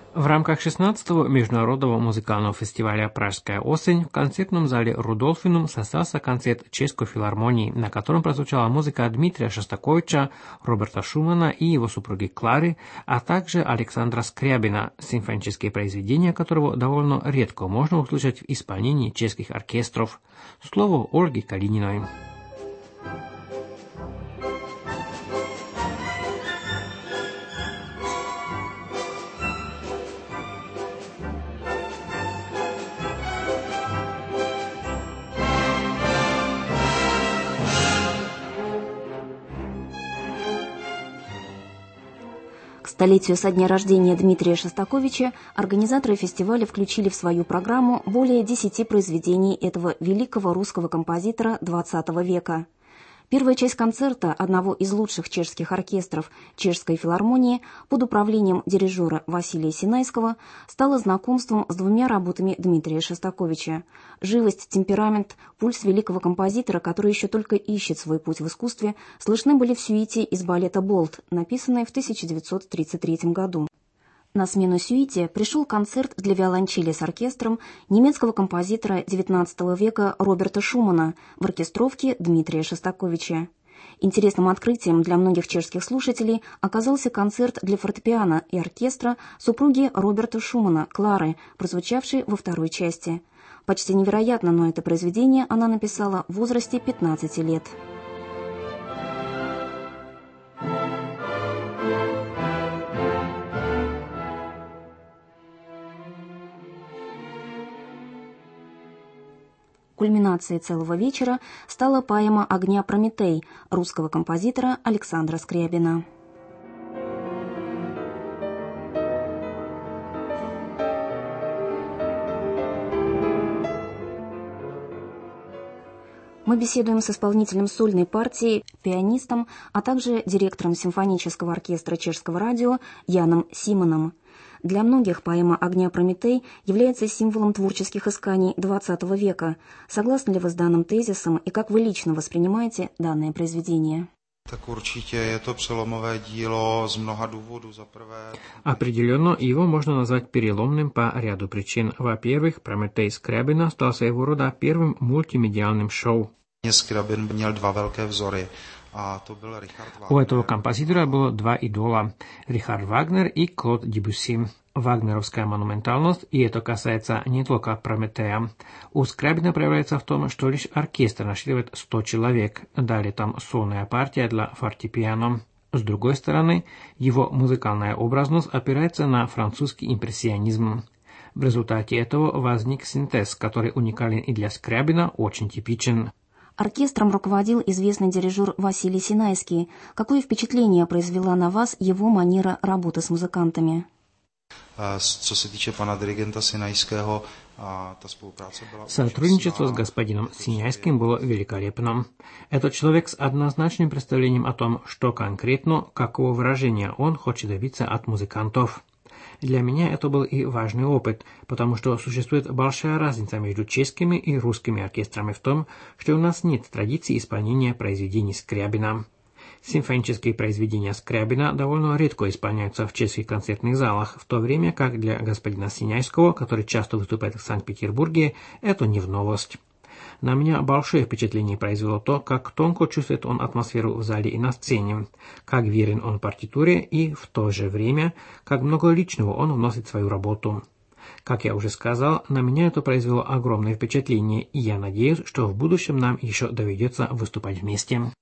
В рамках 16-го международного музыкального фестиваля «Пражская осень» в концертном зале «Рудольфинум» состоялся концерт Чешской филармонии, на котором прозвучала музыка Дмитрия Шостаковича, Роберта Шумана и его супруги Клары, а также Александра Скрябина, симфонические произведения которого довольно редко можно услышать в исполнении чешских оркестров. Слово Ольги Калининой. К столетию со дня рождения Дмитрия Шостаковича организаторы фестиваля включили в свою программу более 10 произведений этого великого русского композитора XX века. Первая часть концерта одного из лучших чешских оркестров Чешской филармонии под управлением дирижера Василия Синайского стала знакомством с двумя работами Дмитрия Шостаковича. Живость, темперамент, пульс великого композитора, который еще только ищет свой путь в искусстве, слышны были в сюите из балета «Болт», написанной в 1933 году. На смену сюите пришел концерт для виолончели с оркестром немецкого композитора XIX века Роберта Шумана в оркестровке Дмитрия Шостаковича. Интересным открытием для многих чешских слушателей оказался концерт для фортепиано и оркестра супруги Роберта Шумана, Клары, прозвучавший во второй части. Почти невероятно, но это произведение она написала в возрасте 15 лет. Кульминацией целого вечера стала поэма «Огня Прометей» русского композитора Александра Скрябина. Мы беседуем с исполнителем сольной партии, пианистом, а также директором симфонического оркестра Чешского радио Яном Симоном. Для многих поэма «Огня Прометей» является символом творческих исканий XX века. Согласны ли вы с данным тезисом и как вы лично воспринимаете данное произведение? Определенно, его можно назвать переломным по ряду причин. Во-первых, «Прометей» Скрябина стал своего рода первым мультимедиальным шоу. У этого композитора было два идола – Рихард Вагнер и Клод Дебюсси. Вагнеровская монументальность, и это касается не только Прометея, у Скрябина проявляется в том, что лишь оркестр насчитывает 100 человек, далее там сольная партия для фортепиано. С другой стороны, его музыкальная образность опирается на французский импрессионизм. В результате этого возник синтез, который уникален и для Скрябина очень типичен. Оркестром руководил известный дирижер Василий Синайский. Какое впечатление произвела на вас его манера работы с музыкантами? Сотрудничество с господином Синайским было великолепным. Это человек с однозначным представлением о том, что конкретно, какого выражения он хочет добиться от музыкантов. Для меня это был и важный опыт, потому что существует большая разница между чешскими и русскими оркестрами в том, что у нас нет традиции исполнения произведений Скрябина. Симфонические произведения Скрябина довольно редко исполняются в чешских концертных залах, в то время как для господина Синайского, который часто выступает в Санкт-Петербурге, это не в новость. На меня большое впечатление произвело то, как тонко чувствует он атмосферу в зале и на сцене, как верен он партитуре и в то же время, как много личного он вносит в свою работу. Как я уже сказал, на меня это произвело огромное впечатление, и я надеюсь, что в будущем нам еще доведется выступать вместе.